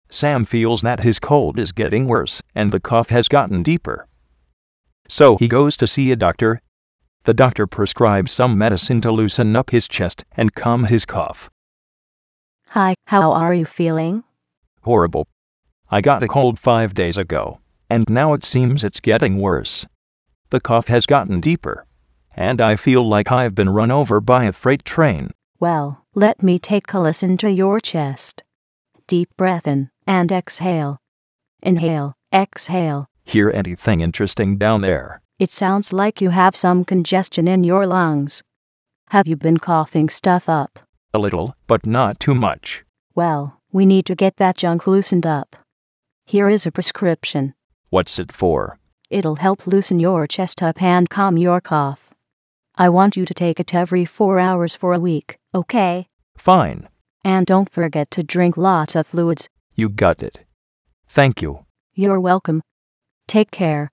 Sam feels that his cold is getting worse and the cough has gotten deeper. So he goes to see a doctor. The doctor prescribes some medicine to loosen up his chest and calm his cough. Hi, how are you feeling? Horrible. I got a cold 5 days ago, and now it seems it's getting worse. The cough has gotten deeper, and I feel like I've been run over by a freight train. Well, let me take a listen to your chest. Deep breath in and exhale. Inhale, exhale. Hear anything interesting down there? It sounds like you have some congestion in your lungs. Have you been coughing stuff up? A little, but not too much. Well, we need to get that junk loosened up. Here is a prescription. What's it for? It'll help loosen your chest up and calm your cough. I want you to take it every 4 hours for a week, okay? Fine. And don't forget to drink lots of fluids. You got it. Thank you. You're welcome. Take care.